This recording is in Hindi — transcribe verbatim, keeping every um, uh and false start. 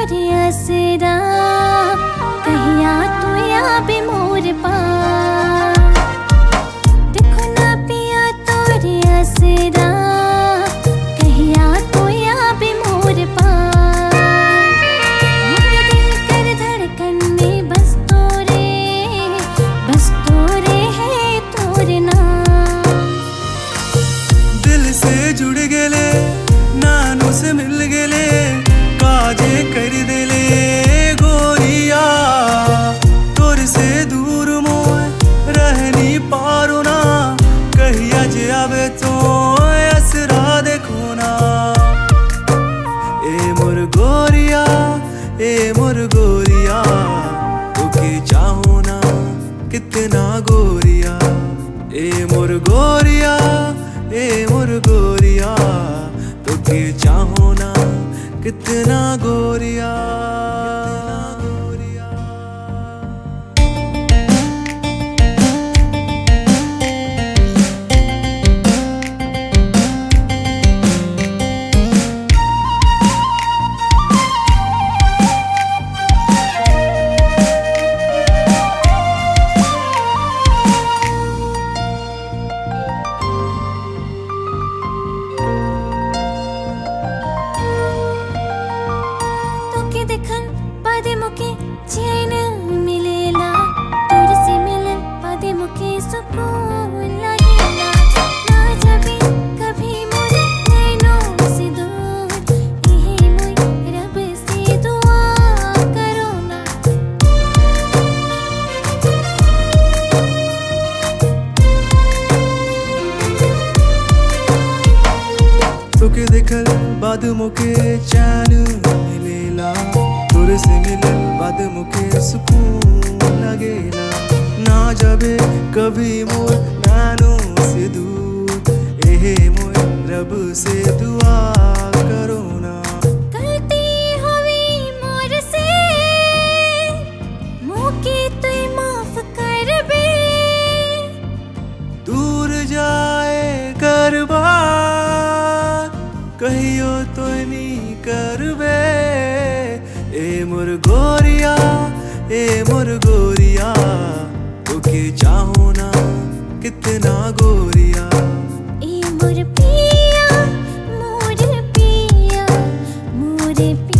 तोरे असरा कहिया तू या बे मोर पा देखो ना पिया तोरे असरा कहिया तू या बे मोर पा मेरे दिल कर धड़कन में बस तोरे बस तोरे है तोरे नाम दिल से जुड़ गेले नानू से मिल गेले काजे कर देले गोरिया तोर से दूर मोय रहनी पारो ना कहिया जे आवे तो असरा देखो ना ए मोर गोरिया ए मोर गोरिया तोके चाहो ना कितना गोरिया ए मोर गोरिया ए मोर गोरिया तोके चाहो ना कितना गोरिया देखन पादे मुके चैन मिलेला तोर से मिलन पादे मुके सुकून लागेला ना जाबे कभी मोर नैनों से दूर यही मोय रब से दुआ करो ना तोके देखल बाद मुके चैन मिलेला तोर से मिलल बाद मुके सुकून लगेला ना जाबे कभी मोर नानों से दूर एहे मोर रब से दुआ करो ना गलती हुई मोर से मोके तू माफ कर बे दूर जाए कर बात कहियो तो नहीं करबे ए मोर गोरिया ए मोर गोरिया तोके चाहो ना कितना गोरिया ए मोर पिया मोर पिया मोर पिया